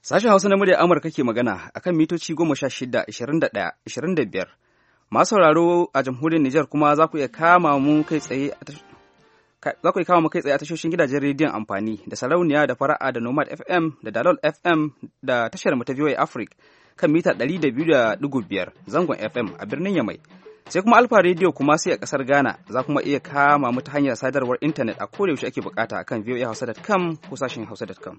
Sashen Hausa na muryar Amurka ke magana akan mitoci 16, 21, 25. Masu sauraro a jamhuriyar Nijar kuma za ku iya kama mu kai tsaye a tashoshin gidajen rediyon amfani da sarauniya da fara'a da Nomad FM da Dalol FM da tashar mu ta VOA Africa kan mita 200.5 zangon FM a birnin Yamai. Sai kuma Alfa Radio kuma sai a kasar Ghana za kuma iya kama mu ta hanyar sadarwar intanet a kodayaushe ake bukata akan voahausa.com ko sashen hausa.com.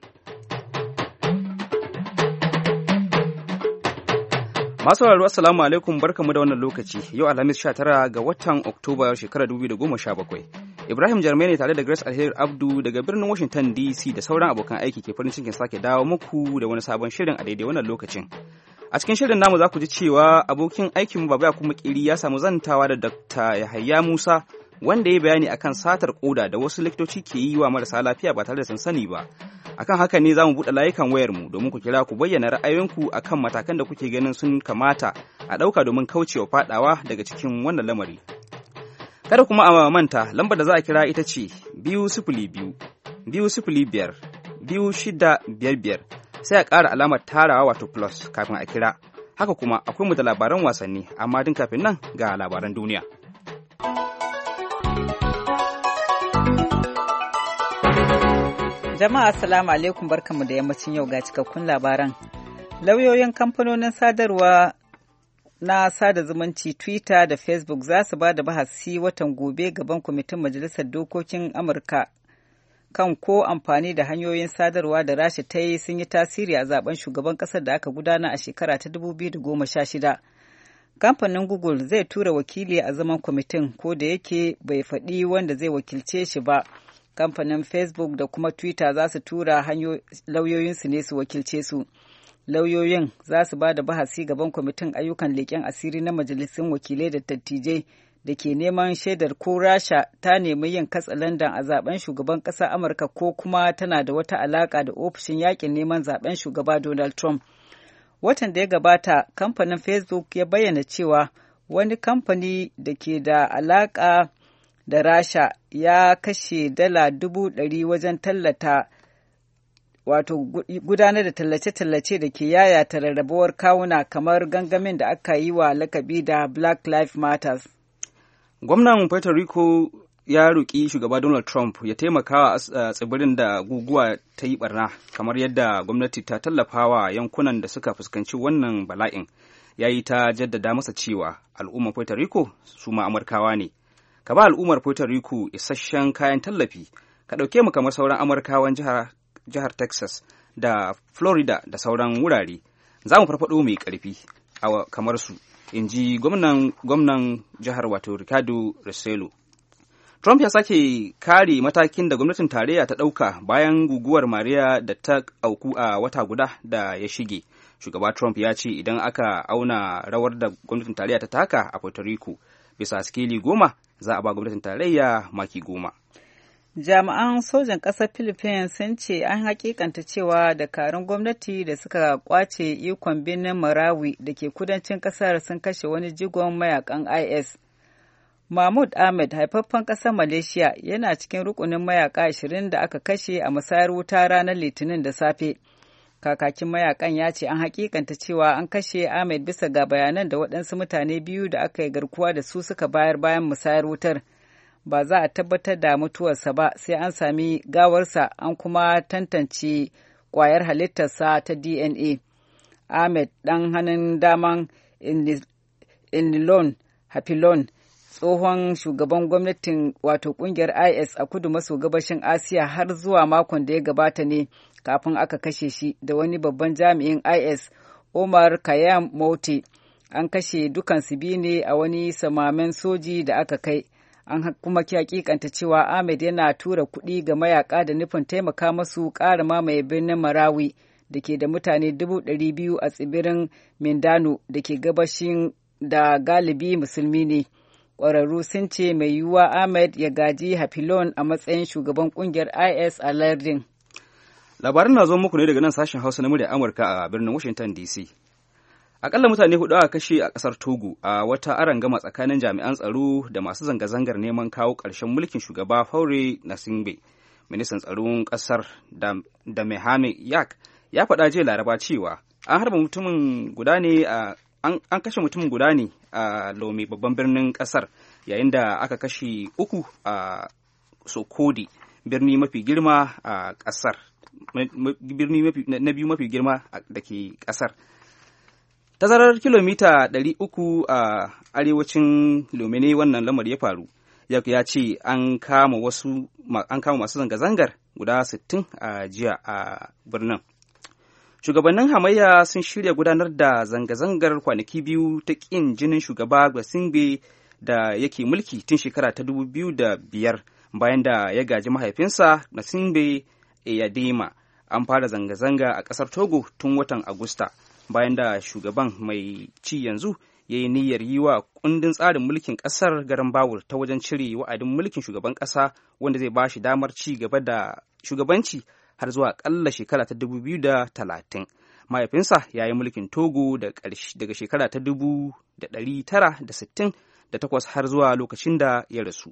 Masu sauraro assalamu alaikum, barkamu da wannan lokaci. Yau Alhamis 19 ga watan Oktoba shekarar 2017. Ibrahim Jarmai ne tare da Grace Alheri Abdu daga birnin Washington DC da sauran abokan aiki ke farin cikin sake dawo muku da wani sabon shirin a daidai wannan lokacin. A cikin shirin namu za ku ji cewa abokin aikin Baba Yakubu Makiri ya samu zantawa da Dr. Yahaya Musa wanda ya bayani akan satar koda da wasu likitoci ke yi wa marasa lafiya ba tare da sun sani ba. Akan haka ne za mu buɗe layukan wayarmu domin ku kira ku bayyana ra'ayoyinku akan matakan da kuke ganin sun kamata a ɗauka domin kaucewa faɗawa daga cikin wannan lamari. Kada kuma a manta, lambar da za a kira ita ce 202 205 2655 sai a ƙara alamar tarawa wato plus kafin a kira. Haka kuma akwai mu da labaran wasanni, amma din kafin nan ga labaran duniya. Jama'a assalamu alaikum, barkanmu da yammacin yau ga cikakkun labaran. Lauyoyin kamfanonin sadarwa na sada zumunci Twitter da Facebook za su ba da bahasi watan gobe gaban kwamitin Majalisar Dokokin Amurka kan ko amfani da hanyoyin sadarwa da Rasha ta yi sun yi tasiri a zaben shugaban ƙasar da aka gudana a shekara ta 2016. Kamfanin Google zai tura wakili a zaman kwamitin, ko da yake bai faɗi wanda zai wakilce shi ba. Kamfanin Facebook da kuma Twitter za su tura lauyoyinsu ne su wakilce su. Lauyoyin za su ba da bahasi gaban kwamitin ayyukan leƙen asiri na majalisun wakilai da dattijai da ke neman shaidar ko Rasha ta nemi yin katsalandan a zaben shugaban ƙasar Amurka ko kuma tana da wata alaƙa da ofishin yaƙin neman zaben shugaba Donald Trump. Watan da ya gabata, kamfanin Facebook ya bayyana cewa wani kamfani da ke da alaƙa da Rasha ya kashe dala 100,000 wajen tallata wato gudanar da tallace-tallace da ke yayata rarrabuwar kawuna kamar gangamin da aka yi wa lakabi da Black Lives Matters. Gwamnan Puerto Rico ya roƙi shugaba Donald Trump ya taimaka a tsibirin da guguwa ta yi barna, kamar yadda gwamnati ta tallafa wa yankunan da suka fuskanci wannan bala'in. Ya yi ta jaddada masa cewa al'ummar Puerto Rico su ma Amurkawa ne. Ka ba al'ummar Puerto Rico isasshen kayan tallafi, ka ɗauke mu kamar sauran Amurkawan jihar Texas da Florida da sauran wurare, za mu farfaɗo mai ƙarfi kamar su, in ji gwamnan jihar wato Ricardo Rossello. Trump ya sake kare matakin da gwamnatin tarayya ta ɗauka bayan guguwar Maria da ta auku a wata guda da ya shige. Shugaba Trump ya ce idan aka auna rawar da gwamnatin tarayya ta taka a Puerto Rico bisa sikeli 10, za a ba gwamnatin tarayya maki 10. Jami'an sojan ƙasar Philippines sun ce an hakikanta cewa dakarun gwamnati da suka kwace ikon birnin Marawi da ke kudancin ƙasar sun kashe wani jigon mayakan IS. Mahmud Ahmed, haifaffen ƙasar Malaysia, yana cikin rukunin mayaka 20 da aka kashe a musayar wuta ranar Litinin da safe. Kakakin mayakan ya ce an hakikanta cewa an kashe Ahmed bisa ga bayanan da waɗansu mutane biyu da aka yi garkuwa da su suka bayar bayan musayar wutar. Ba za a tabbatar da mutuwarsa ba sai an sami gawarsa an kuma tantance ƙwayar halittarsa ta DNA. Ahmed, ɗan hannun daman Inilon Hapilon, tsohon shugaban gwamnatin wato ƙungiyar IS a kudu maso gabashin Asiya har zuwa makon da ya gabata ne kafin aka kashe shi da wani babban jami'in IS, Omar Khayyam Mouti. An kashe dukansu biyu ne a wani samamen soji da aka kai. An kuma hakikanta cewa Ahmed yana tura kuɗi ga mayaka da nufin taimaka masu ƙara mamaye birnin Marawi da ke da mutane 200,000 a tsibirin Mindano da ke gabashin da galibi musulmi ne. Ƙwararru sun ce mai yiwuwa Ahmed ya gaji Hapilon a matsayin shugaban ƙungiyar IS a lardin. Labarin na zo muku ne daga nan sashen Hausa na muryar Amurka a birnin Washington DC. Akalla mutane 4 aka kashe a ƙasar Togo a wata arangama tsakanin jami'an tsaro da masu zanga-zangar neman kawo ƙarshen mulkin shugaba Faure Gnassingbe. Ministan tsaron ƙasar da Mehame Yak ya faɗa jiya Laraba cewa an harba mutumin guda ne an kashe mutumin guda ne a Lome babban birnin ƙasar, yayin da aka kashe 3 a Sokodi, birni mafi girma a ƙasar, birni na biyu mafi girma da ke ƙasar. Tazarar kilomita 300 a arewacin Lome ne wannan lamari ya faru. Ya ce an kama masu zanga-zangar guda 60 a jiya a birnin. Shugabannin hamayya sun shirya gudanar da zanga-zangar kwanaki 2 ta ƙin jinin shugaba Gbasimbe da yake mulki tun shekara ta 2005 bayan da ya gaji mahaifinsa Gbasimbe Eyadema. An fara zanga-zanga a ƙasar Togo tun watan Agusta bayan da shugaban mai ci yanzu ya yi niyyar yi wa kundin tsarin mulkin ƙasar garan bawul ta wajen cire wa'adin mulkin shugaban ƙasa wanda zai ba shi damar ci gaba da shugabanci har zuwa ƙalla shekara ta 2030. Mahaifinsa ya yi mulkin Togo daga shekara ta 1968 har zuwa lokacin da ya rasu.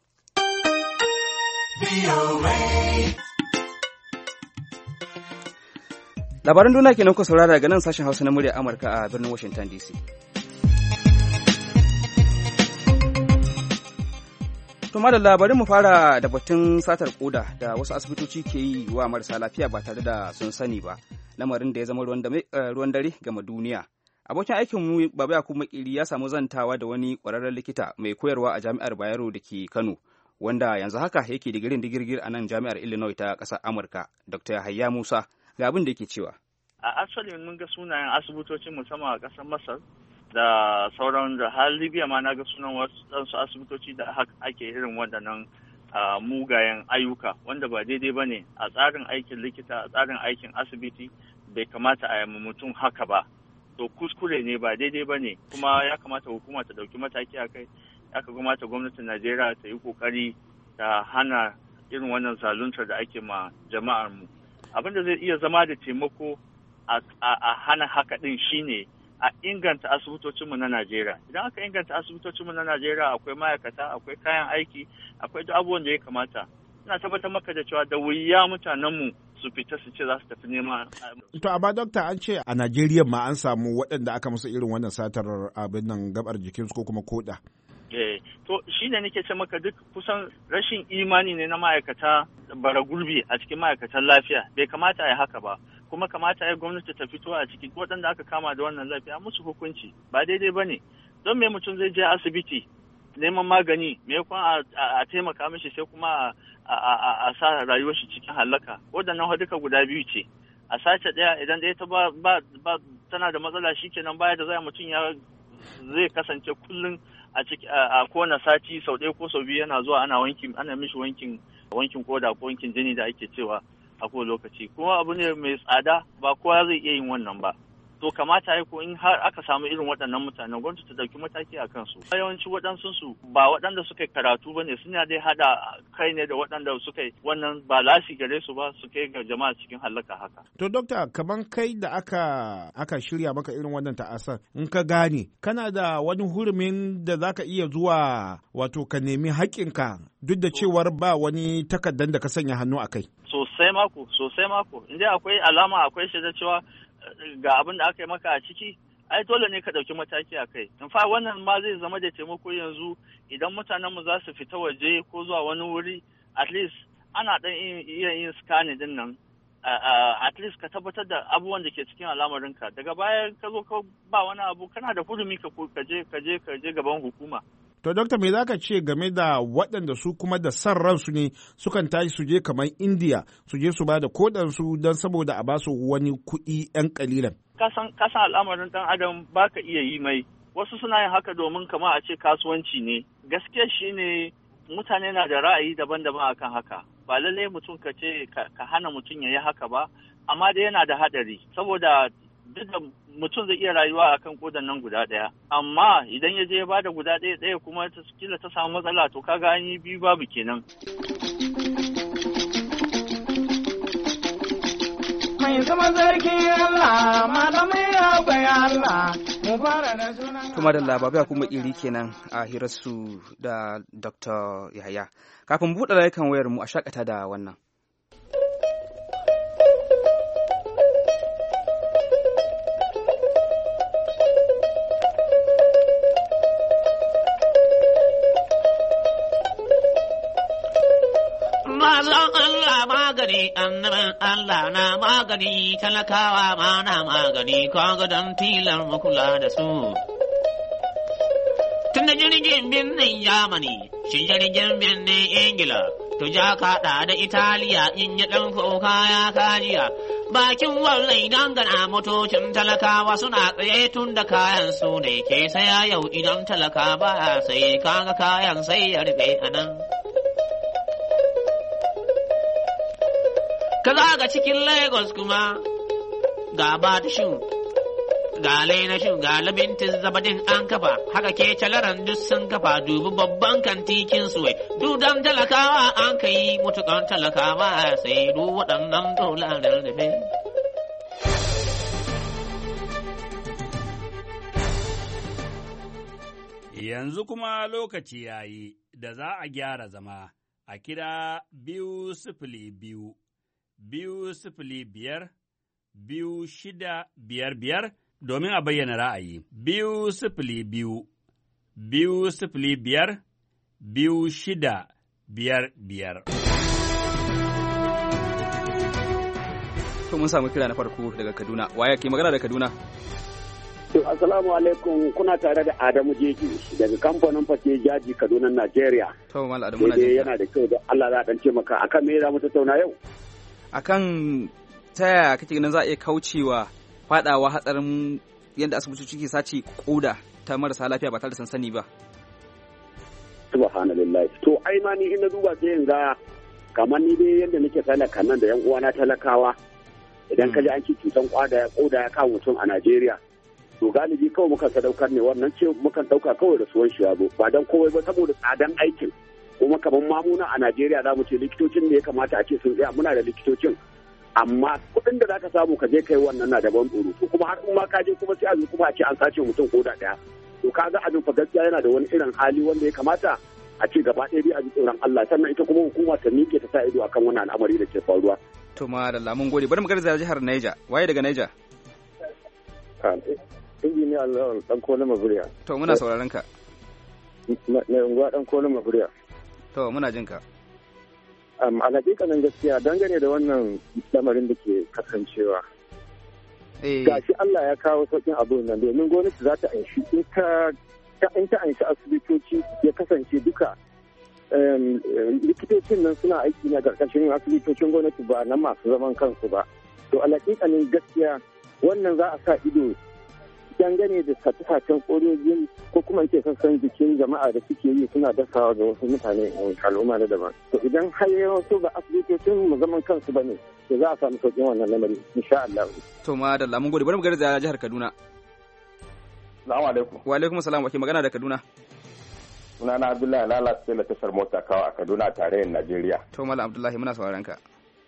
Labaran duniya kenan ku saurara daga nan sashen Hausa na murya Amurka a birnin Washington DC. To madalla, bari mu fara da batun satar koda da wasu asibitoci ke yi wa marasa lafiya ba tare da sun sani ba, lamarin da ya zama ruwan dare gama duniya. Abokin aikinmu Baba Yakubu Makiri ya samu zantawa da wani ƙwararren likita mai koyarwa a Jami'ar Bayero da ke Kano, wanda yanzu haka yake digirgir a nan Jami'ar Illinois ta ƙasar Amurka, Dr. Yahaya Musa, ga abin da yake cewa. A asali mun ga sunayen asibitocin musamman a ƙasar Masar da sauran da har Libya ma na ga sunan wasu asibitoci da ake irin waɗannan mugayen ayyuka wanda ba daidai ba ne a tsarin aikin likita, a tsarin aikin asibiti bai kamata a yi mutum haka ba. To kuskure ne, ba daidai ba ne, kuma ya kamata hukuma ta ɗauki mataki a kai. Ya kamata gwamnatin Najeriya ta yi ƙoƙari ta hana irin wannan zaluntar da ake ma jama'ar mu. Abin da zai iya zama da taimako a hana haka ɗin shine a inganta asibitocinmu na Najeriya. Idan aka inganta asibitocinmu na Najeriya akwai ma'aikata, akwai kayan aiki, akwai duk abubuwan da ya kamata. Ina tabbatar maka da cewa da wuya mutanenmu su fita su ce za su tafi nema. To amma dokta, an ce a Najeriya ma an samu waɗanda aka musu irin wannan satar abin nan gabar jikinsu ko kuma koda. To shi ne nake ce maka duk kusan rashin imani ne na ma'aikata bara gurbi a cikin ma'aikatan lafiya. Bai kamata a yi haka ba. Kuma kamata ya gwamnati ta fito a cikin waɗanda aka kama da wannan lafiya musu hukunci. Ba daidai ba ne. Don me mutum zai je asibiti neman magani, me kuma a taimaka mishi sai kuma a sa rayuwar shi cikin halaka. Waɗannan duka guda biyu ce. A sace ɗaya idan ɗaya ta ba tana da matsala shikenan baya da zai mutum zai kasance kullum a kowane sati sau ɗaya ko sau biyu yana zuwa ana mishi wankin koda ko wankin jini da ake cewa a kowane lokaci. Kuma abu ne mai tsada, ba kowa zai iya yin wannan ba. To kamata ya ko in har aka samu irin waɗannan mutanen gwamnati ta ɗauki mataki a kansu. Yawanci waɗansu su ba waɗanda suka yi karatu ba ne, suna dai haɗa kai ne da waɗanda suka yi wannan ba lasi gare su ba su kai ga jama'a cikin halaka haka. To dokta, kaman kai da aka shirya maka irin wannan ta'asar, in ka gane kana da wani hurumin da zaka iya zuwa wato ka nemi haƙƙinka duk da cewar ba wani takardar da ka sanya hannu a kai. Sosai mako. Inda akwai alama, akwai shaida cewa ga abin da aka yi maka a ciki, ai dole ne ka ɗauki mataki a kai. In fa wannan ma zai zama da taimako yanzu idan mutanenmu za su fita waje ko zuwa wani wuri, at least ana ɗan iya yin scanning din nan, at least ka tabbatar da abubuwan da ke cikin al'amarinka. Daga baya ka zo ka ba wani abu, kana da hurumi ka je gaban hukuma. To, Dokta, me za ka ce game da waɗanda su kuma da san ransu ne sukan tashi su je kamar Indiya su je su ba da kodansu don saboda a ba su wani kuɗi ɗan ƙalilan? Kasan al'amarin ɗan adam ba ka iya yi mai. Wasu suna yin haka domin kama a ce kasuwanci ne. Gaskiya shi ne mutane na da ra'ayi daban-daban akan haka. Ba lallai mutum ka ce ka hana mutum ya yi haka ba, amma dai yana da haɗari. Saboda duk da mutum zai iya rayuwa akan kodan nan guda ɗaya, amma idan ya je ya bada guda ɗaya kuma kila ta samu matsala, to kaga an yi biyu babu kenan. Mai zama zarki Allah, malamai akwai Allah, mu fara da sunan. Kuma da labarai kuma iri kenan a hirarsu da Dr. Yahaya. Kafin buɗe layukan wayar mu a shakata da wannan. Mazan Allah magani, annabin Allah na magani, talakawa ma na magani, kaga don tilar makula da su. Tun da jirgin birnin Yamani, shi jirgin birnin Ingila, to ja kaɗa da Italiya in yi ɗan kuka ya kajiya. Bakin wallai dangana motocin talakawa suna tsaye tun da kayan su ne ke saya yau idan talaka ba sai kaga kayan sai ya rufe a nan. Ka zaga cikin Lagos kuma ga Batishin, ga Lainashin, ga Labintin Zabadin an kafa, haka ke calaran duk sun kafa dubi babban kantikin suwai. Dudan talakawa an ka yi mutukan talakawa sai du waɗannan dolarar da ne. Yanzu kuma lokaci ya yi da za a gyara zama a kira 202. 205-2655 domin a bayyana ra'ayi. 205-2655. To mun samu kira na farko daga Kaduna. Waye ke magana da Kaduna? To assalamu alaikum, kuna tare da Adamu Jeji daga kamfanin Fate Jaji Kaduna, Najeriya. To mal Adamu na jinka. Yana da kyau da Allah za dan ce maka akan me za mu tattauna yau? Akan ta yaya kake ganin za a iya kaucewa fadawa hatsarin yadda asibitoci ke sace koda ta marasa lafiya ba tare da sansani ba. Subhanallah. To ai ma ni ina duba sai yanzu kamar ni dai yadda nake talaka nan da yan uwana talakawa idan ka ji an ci cutan koda ya kawo mutum a Najeriya. To galibi kawai mukan sadaukar ne wannan ce mukan dauka kawai da suwan shi yabo ba dan komai ba saboda tsadan aikin kuma kamar mamuna a Najeriya za mu ce likitocin ne ya kamata a ce sun tsaya muna da likitocin amma kuɗin da zaka samu ka je kai wannan na daban tsoro to kuma har in ma ka je kuma sai a zo kuma a ce an sace mutum koda daya to kaga abin fa gaskiya yana da wani irin hali wanda ya kamata a ce gaba ɗaya dai a ji tsoron Allah sannan ita kuma hukuma ta miƙe ta sa ido akan wannan al'amari da ke faruwa. To ma da lamun gode bari mu garza jihar Niger waye daga Niger? Injiniya Allah dan kona maburiya. To muna sauraron ka. Na unguwa dan kona maburiya. To muna jin ka. A hakikanin gaskiya dangane da wannan lamarin da ke kasancewa. Gashi Allah ya kawo sauƙin abin nan domin gwamnati za ta anshi in ta anshi asibitoci ya kasance duka likitocin nan suna aiki na ƙarƙashin asibitocin gwamnati ba na masu zaman kansu ba. To a hakikanin gaskiya wannan za a sa ido dangane da sace-sacen ƙorojin ko kuma ake sassan jikin jama'a da suke yi suna dasawa ga wasu mutane al'umma na daban. To idan har yawansu ba asibitocin mu zaman kansu ba ne, to za a samu sauƙin wannan lamari, insha Allah. To ma da lamun gode, bari mu garza jihar Kaduna. Assalamu alaikum. Wa alaikum assalam, wa ke magana da Kaduna? Sunana Abdullahi Lala sai la tashar mota kawo a Kaduna tarayyar Najeriya. To Malam Abdullahi muna sauraron ka.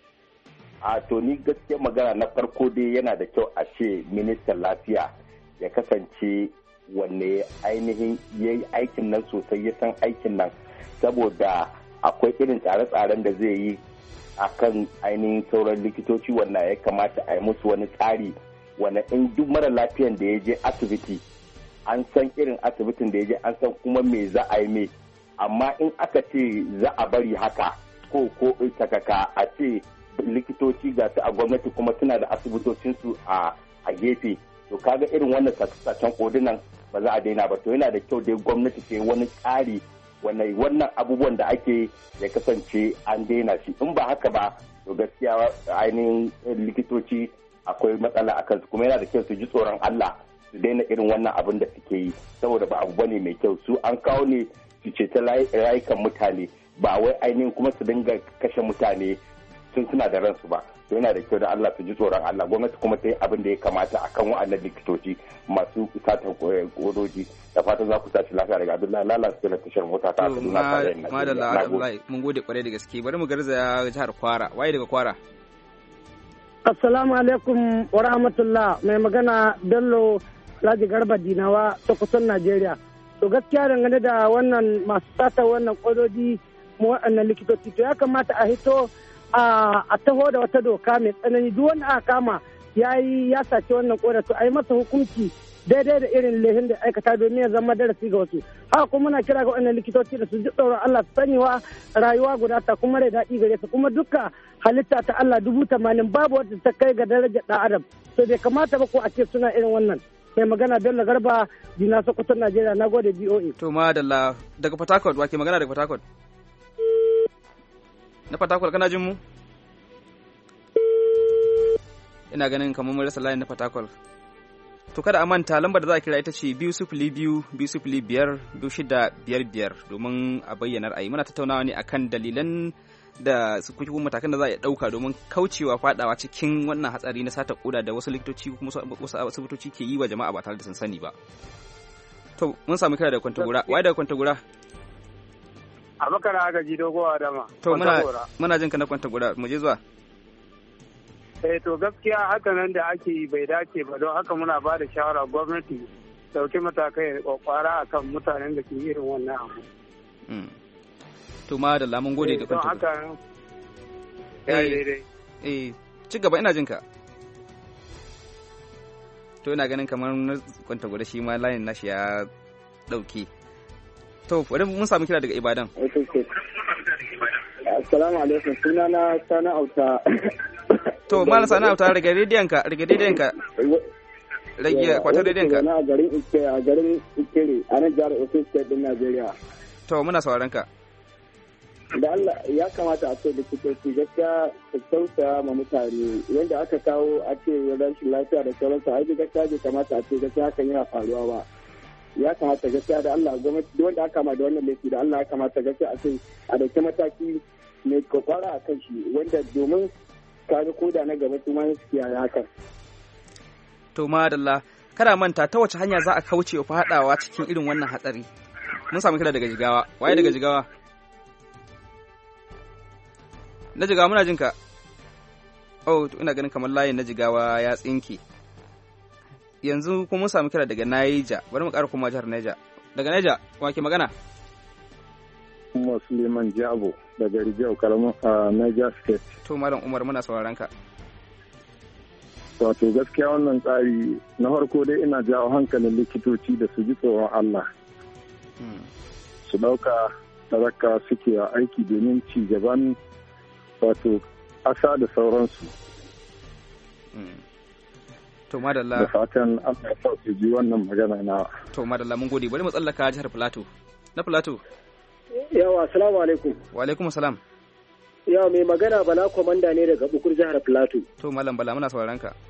A to ni gaskiya magana na farko dai yana da kyau a ce ministan lafiya ya kasance wanne ainihin ya yi aikin nan sosai ya san aikin nan saboda akwai irin tsare-tsaren da zai yi a kan ainihin sauran likitoci wanda ya kamata a yi musu wani tsari wanda in duk mara lafiyan da ya je asibiti an san irin asibitin da ya je an san kuma me za a yi mai amma in aka ce za a bari haka ko takaka a ce likitoci ga su a gwamnati kuma suna da asibitocinsu a gefe to kaga irin wannan sacen kodunan ba za a daina ba to yana da kyau dai gwamnati ce wani tsari wannan abubuwan da ake ya kasance an daina shi in ba haka ba to gaskiya ainihin likitoci akwai matsala a kansu kuma yana da kyau su ji tsoron Allah su daina irin wannan abin da suke yi saboda ba abu bane mai kyau su an kawo ne su ce ta rayukan mutane ba wai ainihin kuma su dinga kashe mutane suna da ransu ba to yana da kyau da Allah su ji tsoron Allah gwamnati kuma ta yi abin da ya kamata akan wa'annan likitoci masu satan kodoji da fatan za ku tashi lafiya daga Abdullahi Lala su na tashar mota ta Kaduna tare da Madalla Abdullahi mun gode kwarai da gaske bari mu garzaya jihar Kwara waye daga Kwara Assalamu alaikum wa rahmatullah mai magana Bello Alhaji Garba Dinawa ta kusan Najeriya to gaskiya dangane da wannan masu sata wannan kodoji mu waɗannan likitoci to ya kamata a hito a taho da wata doka mai tsanani duk wanda aka kama ya sace wannan koda to a yi masa hukunci daidai da irin lehin da aikata domin ya zama darasi ga wasu. Haka kuma muna kira ga wannan likitoci da su ji tsoron Allah su sani wa rayuwa guda ta kuma rai daɗi gare su kuma duka halitta ta Allah 80,000 babu wanda ta kai ga darajar ɗan adam. To bai kamata ba ko a ce suna irin wannan. Mai magana Bello Garba Dina Sokoto Najeriya, na gode BOA. To madalla daga Port Harcourt, wake magana daga Port Harcourt? Na Port Harcourt kana jin mu? Ina ganin kamar mun rasa layin na Port Harcourt. To kada a manta lambar da za a kira ita ce 202-205-2655 domin a bayyana ra'ayi. Muna tattaunawa ne akan dalilan da su kuke matakan da za a ɗauka domin kaucewa fadawa cikin wannan hatsari na sata koda da wasu likitoci kuma wasu asibitoci ke yi wa jama'a ba tare da sun sani ba. To mun samu kira da Kwantagora. Wai da Kwantagora? A makara aka ji dogowa dama. To muna jin ka na Kwantagora, mu je zuwa. To gaskiya haka nan da ake yi bai dace ba, don haka muna ba da shawara gwamnati dauki matakai kwakwara akan mutanen da ke irin wannan abu. To ma da lamun gode da Kwantagora. Don haka daidai. Ci gaba ina jin ka. To ina ganin kamar na Kwantagora shi ma layin nashi ya dauke. To bari mun samu kira daga Ibadan. Assalamu alaikum, sunana Sani Auta. To Malam Sani Auta, rage rediyon ka. Rage kwatar rediyon ka. A garin Ikere, a nan jihar Osun State din Najeriya. To muna sauraron ka. Da Allah ya kamata a ce likitoci gaskiya su tausaya ma mutane yadda aka kawo a ce rashin lafiya da sauransu, ai gaskiya bai kamata a ce gaskiya hakan yana faruwa ba. Ya kamata gaskiya da Allah gwamnati wanda aka kama da wannan laifi da Allah ya kamata gaskiya a ce a dauki mataki mai kwakwara a kan shi wanda domin kaga koda na gaba su ma su kiyaye hakan. To madalla kada manta ta wace hanya za a kauce wa fadawa cikin irin wannan hatsari. Mun samu kira daga Jigawa. Waye daga Jigawa? Na Jigawa muna jinka. Oh, ina ganin kamar layin na Jigawa ya tsinke. Yanzu kuma mun samu kira daga Niger. Bari mu ƙara kuma jihar Niger. Daga Niger, wa ke magana? Suleiman Jabo daga Rijiyar Karamin a Niger State. To Malam Umar muna sauraron ka. Wato gaskiya wannan tsari na farko dai ina jawo hankalin likitoci da su ji tsoron Allah. Su ɗauka talaka suke a aiki domin ci gaban wato ƙasa da sauransu. To madalla. Da fatan Allah ya sa su ji wannan magana na. To madalla mun gode, bari mu tsallaka jihar Plateau. Na Plateau. Yawa, assalamu alaikum. Wa alaikum salam. Yawa, mai magana Bala Komanda ne daga Bukur jihar Plateau. To Malam Bala muna sauraron ka.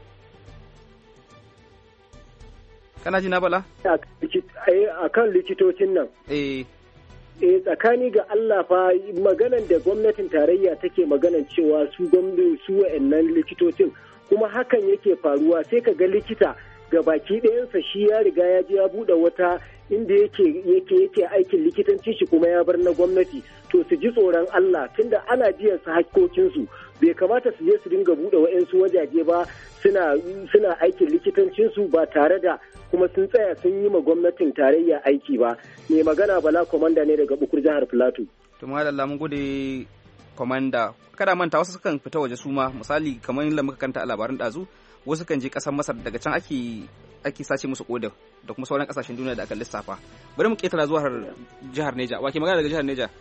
Kana ji na Bala? A kan likitocin nan. Tsakani ga Allah fa maganan da gwamnatin tarayya take maganan cewa su wa'annan likitocin kuma hakan yake faruwa sai ka ga likita ga baki ɗayansa shi ya riga ya je ya buɗe wata inda yake aikin likitanci shi kuma ya bar na gwamnati. To su ji tsoron Allah tunda ana biyan su hakkokinsu bai kamata su je su dinga buɗe wa'ansu wajaje ba suna aikin likitancinsu ba tare da kuma sun tsaya sun yi ma gwamnatin tarayya aiki ba. Mai magana Bala Komanda ne daga Bukur jihar Plateau. To madalla mun gode Komanda. Kada manta wasu sukan fita waje su ma misali kamar yadda muka kanta a labarin ɗazu wasu kan je ƙasar Masar daga can ake sace musu kodin da kuma sauran ƙasashen duniya da aka lissafa. Bari mu ketara zuwa jihar Neja. Wa ke magana daga jihar Neja?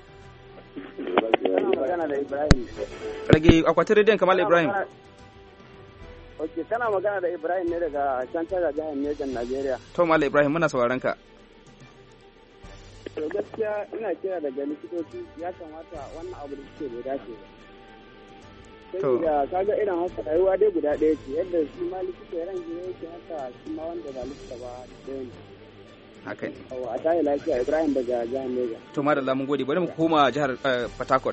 Rage akwatin rediyon Kamal Ibrahim. Ok, kana magana da Ibrahim ne daga can taga jihar Neja, Najeriya. To Malam Ibrahim muna sauraron ka. To gaskiya ina kira daga likitoci ya kamata wannan abu da suke bai dace ba. Saboda kaga irin haka rayuwa dai guda ɗaya ce yadda shi ma likita ya ranke yake haka shi ma wanda ba likita ba ɗaya ne. Haka ne. A tayi lafiya Ibrahim daga jihar Neja. To madalla mun gode bari mu koma jihar Port Harcourt.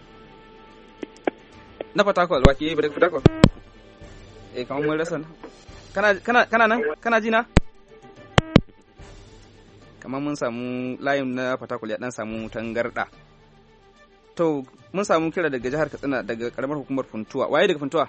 Na Port Harcourt wa ke yi daga Port Harcourt? Kamar mun rasa kana nan kana ji na kamar mun samu layin na Fatakul ya dan samu tangarda. To mun samu kira daga jihar Katsina daga karamar hukumar Funtuwa. Waye daga Funtuwa?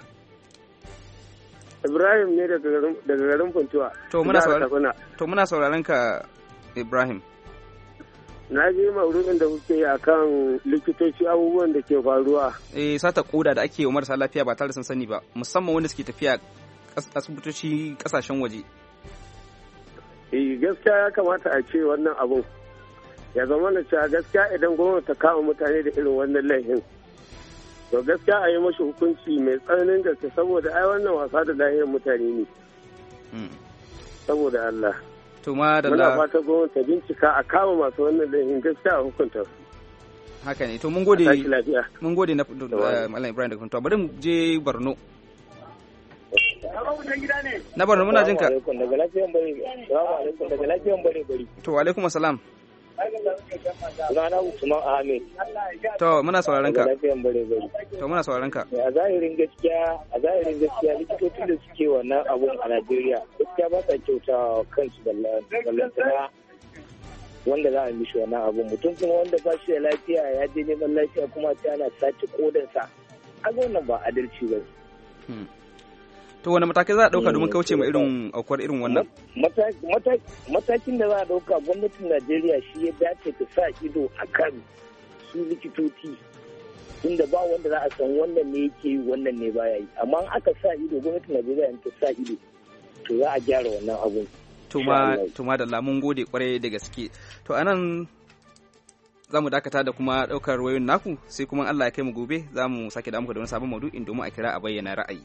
Ibrahim ne daga garin Funtuwa. To muna sauraron ka Ibrahim. Na ji maudu'in da kuke yi akan likitoci abubuwan da ke faruwa. Sata koda da ake wa marasa lafiya ba tare da sun sani ba, musamman wanda suke tafiya asibitoci kasashen waje. gaskiya ya kamata a ce wannan abun ya zama na cewa gaskiya idan gwamnati ta kama mutane da irin wannan laifin to gaskiya a yi mashi hukunci mai tsananin gaske saboda ai wannan wasa da lahiyar mutane ne saboda Allah to ma da muna fata gwamnati ta bincika a kama masu wannan laifin gaskiya a hukunta su haka ne to mun gode na Malam Ibrahim daga Funtuwa bari mu je Borno na Borno muna jinka daga lafiyan bare to alaikum assalam Sunana Usman Ahmed. To muna sauraron ka. To muna sauraron ka. A zahirin gaskiya likitocin da suke wannan abun a Najeriya gaskiya ba sa kyauta kansu ballantana wanda za a mishi wannan abun mutum kuma wanda ba shi da lafiya ya je neman lafiya kuma ta ana sace kodansa. A wannan ba adalci ba. To wani matakai za a ɗauka domin kauce ma irin aukuwar irin wannan? Matakin da za a ɗauka gwamnatin Najeriya shi ya dace ta sa ido a kan su likitoci inda ba wanda za a san wannan ne yake yi wannan ne baya yi amma in aka sa ido gwamnatin Najeriya ta sa ido to za a gyara wannan abun. Tuma da lamun gode kwarai da gaske. To anan za mu dakata da kuma ɗaukar wayoyin naku sai kuma Allah ya kai mu gobe za mu sake da muku da wani sabon maudu'in domin a kira a bayyana ra'ayi.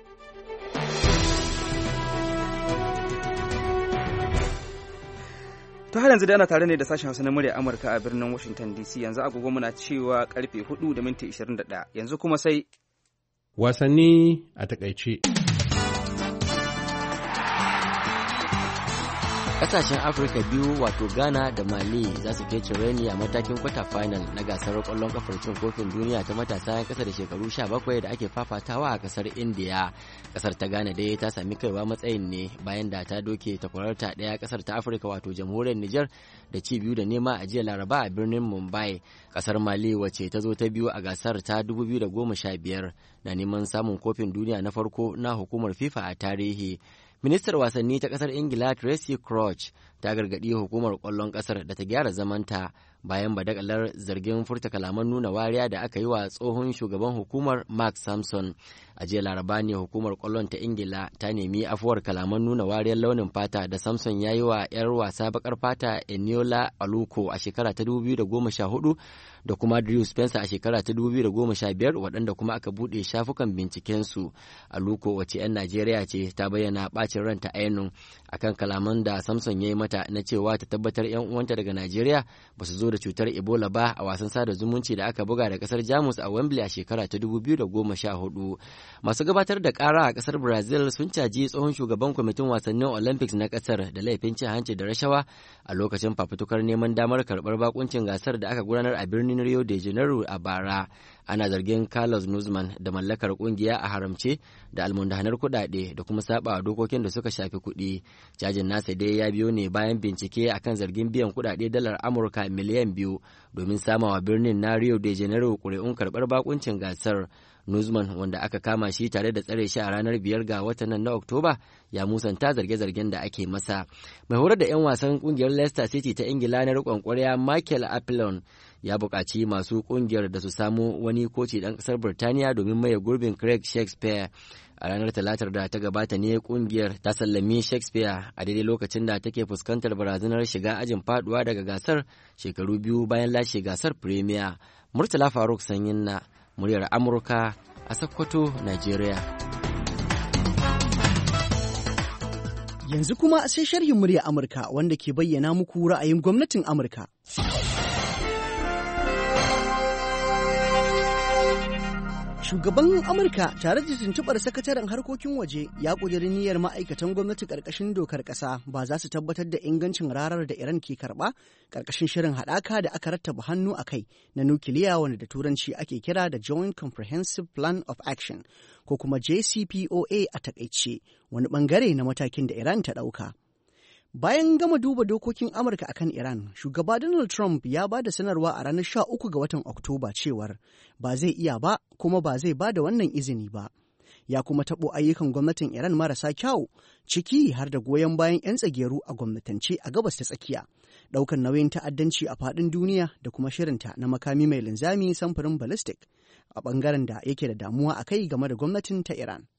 To har yanzu da ana tare ne da sashen Hausa na murya Amurka a birnin Washington DC yanzu agogo muna cewa karfe 4:21 yanzu kuma sai wasanni a takaice. Kasashen Afirka biyu wato Ghana da Mali za su kece reni a matakin kwata final na gasar kwallon kafar cin kofin duniya ta matasa 'yan kasa da shekaru 17 da ake fafatawa a kasar India. Kasar ta Ghana dai ta sami kaiwa matsayin ne bayan da ta doke takwararta daya kasar ta Afirka wato jamhuriyar Niger da ci 2-0 a jiya Laraba a birnin Mumbai. Kasar Mali wacce ta zo ta biyu a gasar ta 2015 na neman samun kofin duniya na farko na hukumar FIFA a tarihi. Ministar wasanni ta kasar Ingila Tracy Crouch ta gargaɗi hukumar ƙwallon ƙasar da ta gyara zamanta bayan badakalar zargin furta kalaman nuna wariya da aka yi wa tsohon shugaban hukumar Mark Sampson. A jiya Laraba ne hukumar ƙwallon ta Ingila ta nemi afuwar kalaman nuna wariyar launin fata da Sampson ya yi wa 'yar wasa bakar fata Eniola Aluko a shekara ta 2014 da kuma Drew Spencer a shekara ta 2015 waɗanda kuma aka buɗe shafukan bincikensu. Aluko wacce 'yan Najeriya ce ta bayyana ɓacin ranta ainun akan kalaman da Samson ya yi mata na cewa ta tabbatar 'yan uwanta daga Najeriya ba su zo da cutar Ebola ba a wasan sada zumunci da aka buga da kasar Jamus a Wembley a shekara ta 2014. Masu gabatar da ƙara a kasar Brazil sun caji tsohon shugaban kwamitin wasannin Olympics na kasar da laifin cin hanci da rashawa a lokacin fafutukar neman damar karɓar bakuncin gasar da aka gudanar a birnin Rio de Janeiro a bara. Ana zargin Carlos Nuzman da mallakar kungiya a haramce da almundahanar kuɗaɗe da kuma saba dokokin da suka shafi kuɗi. Cajin nasa dai ya biyo ne bayan bincike akan zargin biyan kuɗaɗe dalar Amurka miliyan 2 domin samawa birnin na Rio de Janeiro ƙuri'un karɓar bakuncin gasar. Nuzman wanda aka kama shi tare da tsare shi a ranar 5 ga watan nan na Oktoba ya musanta zarge-zargen da ake masa. Mai horar da 'yan wasan kungiyar Leicester City ta Ingila na riƙon ƙwarya Michael Appleton ya buƙaci masu kungiyar da su samu wani koci ɗan ƙasar Birtaniya domin maye gurbin Craig Shakespeare. A ranar Talatar da ta gabata ne kungiyar ta sallami Shakespeare a daidai lokacin da take fuskantar barazanar shiga ajin faduwa daga gasar shekaru 2 bayan lashe gasar Premier. Murtala Faruk Sanyinna, muryar Amurka a Sokoto, Najeriya. Yanzu kuma sai sharhin muryar Amurka wanda ke bayyana muku ra'ayin gwamnatin Amurka. Shugaban Amurka tare da tuntuɓar sakataren harkokin waje ya ƙudiri niyyar ma'aikatan gwamnati ƙarƙashin dokar ƙasa ba za su tabbatar da ingancin rarar da Iran ke karɓa ƙarƙashin shirin haɗaka da aka rattaba hannu a kai na nukiliya wanda da turanci ake kira da Joint Comprehensive Plan of Action ko kuma JCPOA a taƙaice wani ɓangare na matakin da Iran ta ɗauka. Bayan gama duba dokokin Amurka akan Iran, shugaba Donald Trump ya ba da sanarwa a ranar 13 ga watan Oktoba cewar ba zai iya ba kuma ba zai ba da wannan izini ba. Ya kuma taɓo ayyukan gwamnatin Iran marasa kyau, ciki har da goyon bayan 'yan tsageru a gwamnatance a gabas ta tsakiya, ɗaukar nauyin ta'addanci a faɗin duniya da kuma shirinta na makami mai linzami samfurin ballistic a ɓangaren da yake da damuwa a kai game da gwamnatin ta Iran.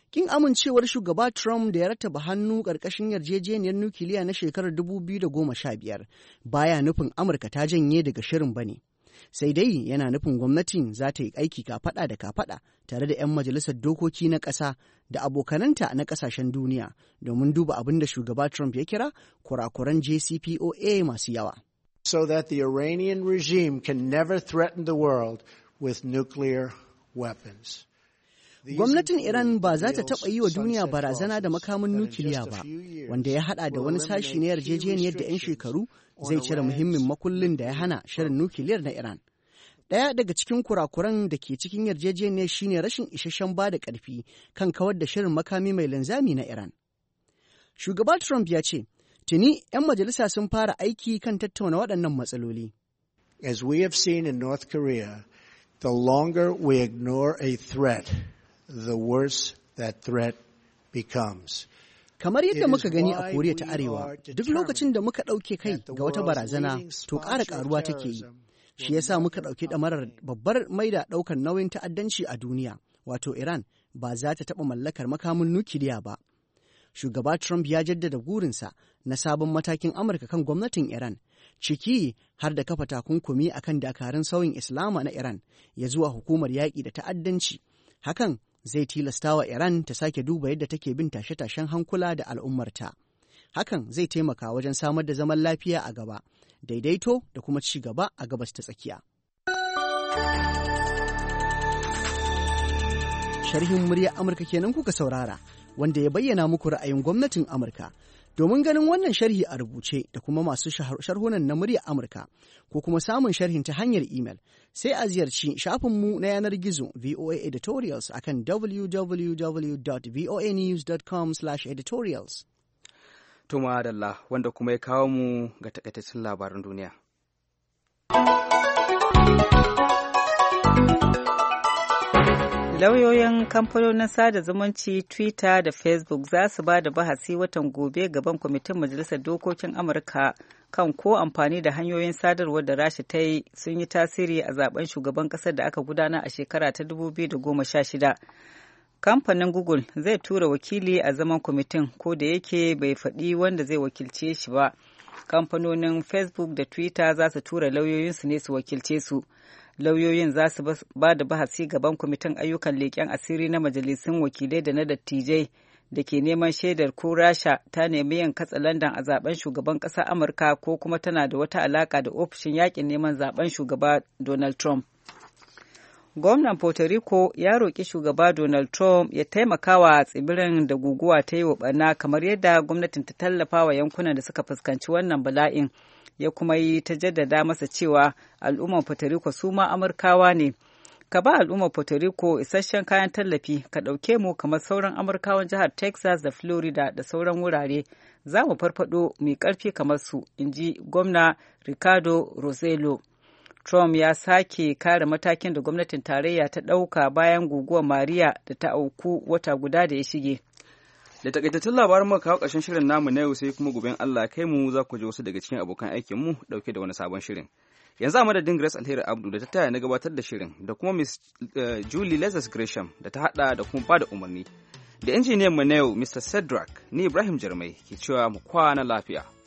Kin amincewar shugaba Trump da ya rattaba hannu ƙarƙashin yarjejeniyar nukiliya na shekarar 2015 baya nufin Amurka ta janye daga shirin bane. Sai dai yana nufin gwamnatin za ta yi aiki kafaɗa da kafaɗa tare da 'yan majalisar dokoki na ƙasa da abokananta na ƙasashen duniya domin duba abin da shugaba Trump ya kira kurakuran JCPOA masu yawa. So that the Iranian regime can never threaten the world with nuclear weapons. Gwamnatin Iran ba za ta taɓa yi wa duniya barazana da makamin nukiliya ba, wanda ya haɗa da wani sashi na yarjejeniyar da 'yan shekaru zai cire muhimmin makullin da ya hana shirin nukiliyar na Iran. Ɗaya daga cikin kurakuran da ke cikin yarjejeniyar shine rashin isasshen ba da ƙarfi kan kawar da shirin makami mai linzami na Iran. Shugaba Trump ya ce, tuni 'yan majalisa sun fara aiki kan tattauna waɗannan matsaloli. As we have seen in North Korea, the longer we ignore a threat, the worse that threat becomes. Kamar yadda muka gani a Koriya ta Arewa, duk lokacin da muka ɗauke kai ga wata barazana, to ƙara ƙaruwa take yi. Shi yasa muka ɗauki ɗamarar babbar maida ɗaukar nauyin ta'addanci a duniya, wato Iran ba za ta taɓa mallakar makamin nukiliya ba. Shugaba Trump ya jaddada burinsa na sabon matakin Amurka kan gwamnatin Iran, ciki har da kafa takunkumi akan dakarun sauyin Islama na Iran ya zuwa hukumar yaƙi da ta'addanci. Hakan zai tilasta wa Iran ta sake duba yadda take bin tashe-tashen hankula da al'ummarta. Hakan zai taimaka wajen samar da zaman lafiya a gaba, daidaito da kuma ci gaba a gabas ta tsakiya. Sharhin muryar Amurka kenan kuka saurara, wanda ya bayyana muku ra'ayin gwamnatin Amurka. Domin ganin wannan sharhi a rubuce da kuma masu sharhunan na muryar Amurka, ko kuma samun sharhin ta hanyar imel, sai a ziyarci shafinmu na yanar gizo VOA Editorials akan www.voanews.com/editorials. Tuma Dalla, wanda kuma ya kawo mu ga takaitaccen labaran duniya. Lauyoyin kamfanonin sada zumunci Twitter da Facebook za su ba da bahasi watan gobe gaban kwamitin Majalisar Dokokin Amurka kan ko amfani da hanyoyin sadarwar da Rasha ta yi sun yi tasiri a zaben shugaban ƙasar da aka gudana a shekara ta 2016. Kamfanin Google zai tura wakili a zaman kwamitin, ko da yake bai faɗi wanda zai wakilce shi ba. Kamfanonin Facebook da Twitter za su tura lauyoyinsu ne su wakilce su. Lauyoyin za su ba da bahasi gaban kwamitin ayyukan leƙen asiri na majalisun wakilai da na dattijai da ke neman shaidar ko Rasha ta nemi yin katsalandan a zaben shugaban ƙasar Amurka ko kuma tana da wata alaƙa da ofishin yaƙin neman zaben shugaba Donald Trump. Gwamnan Puerto Rico ya roƙi shugaba Donald Trump ya taimaka wa tsibirin da guguwa ta yi wa ɓarna, kamar yadda gwamnatin ta tallafa wa yankunan da suka fuskanci wannan bala'in. Ya kuma yi ta jaddada masa cewa al'ummar Puerto Rico su ma Amurkawa ne. Ka ba al'ummar Puerto Rico isasshen kayan tallafi, ka ɗauke mu kamar sauran Amurkawan jihar Texas da Florida da sauran wurare. Za mu farfado mai ƙarfi kamar su, in ji gwamna Ricardo Rossello. Trump ya sake kare matakin da gwamnatin tarayya ta ɗauka bayan guguwar Maria da ta auku wata guda da ya shige. Da takaitattun labarin muka kawo ƙarshen shirin namu na yau, sai kuma goben Allah kai mu za ku ji wasu daga cikin abokan aikin mu dauke da wani sabon shirin. Yanzu a madadin Grace Alheri Abdu da ta taya na gabatar da shirin, da kuma Miss Julie Lazarus Gresham da ta hada da kuma bada umarni, da injiniyan mu na yau Mr. Cedric, ni Ibrahim Jarmai ke cewa mu kwana lafiya.